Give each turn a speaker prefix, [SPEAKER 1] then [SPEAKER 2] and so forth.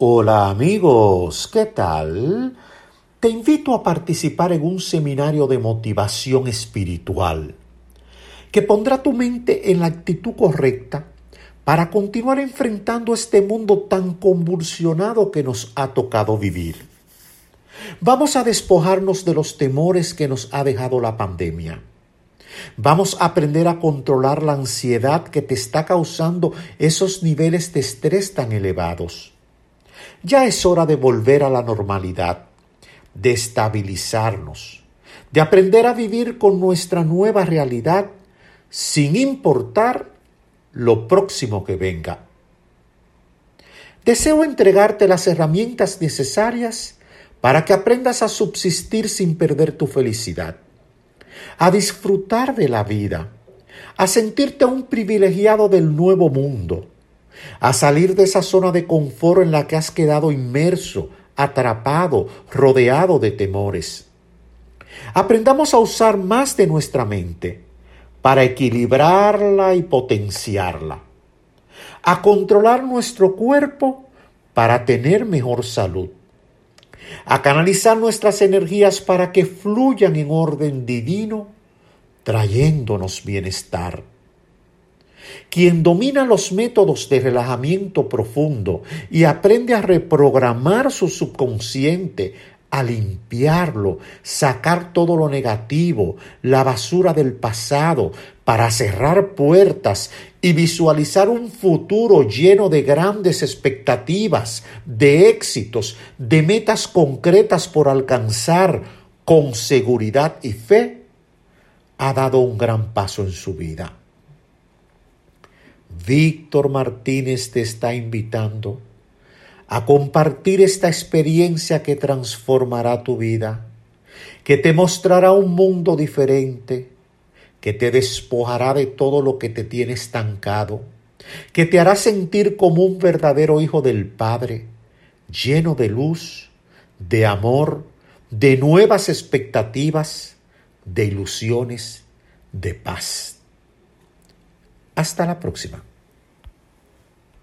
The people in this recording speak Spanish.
[SPEAKER 1] Hola amigos, ¿qué tal? Te invito a participar en un seminario de motivación espiritual que pondrá tu mente en la actitud correcta para continuar enfrentando este mundo tan convulsionado que nos ha tocado vivir. Vamos a despojarnos de los temores que nos ha dejado la pandemia. Vamos a aprender a controlar la ansiedad que te está causando esos niveles de estrés tan elevados. Ya es hora de volver a la normalidad, de estabilizarnos, de aprender a vivir con nuestra nueva realidad sin importar lo próximo que venga. Deseo entregarte las herramientas necesarias para que aprendas a subsistir sin perder tu felicidad, a disfrutar de la vida, a sentirte un privilegiado del nuevo mundo, a salir de esa zona de confort en la que has quedado inmerso, atrapado, rodeado de temores. Aprendamos a usar más de nuestra mente para equilibrarla y potenciarla, a controlar nuestro cuerpo para tener mejor salud, a canalizar nuestras energías para que fluyan en orden divino, trayéndonos bienestar. Quien domina los métodos de relajamiento profundo y aprende a reprogramar su subconsciente, a limpiarlo, sacar todo lo negativo, la basura del pasado, para cerrar puertas y visualizar un futuro lleno de grandes expectativas, de éxitos, de metas concretas por alcanzar con seguridad y fe, ha dado un gran paso en su vida. Víctor Martínez te está invitando a compartir esta experiencia que transformará tu vida, que te mostrará un mundo diferente, que te despojará de todo lo que te tiene estancado, que te hará sentir como un verdadero hijo del Padre, lleno de luz, de amor, de nuevas expectativas, de ilusiones, de paz. Hasta la próxima.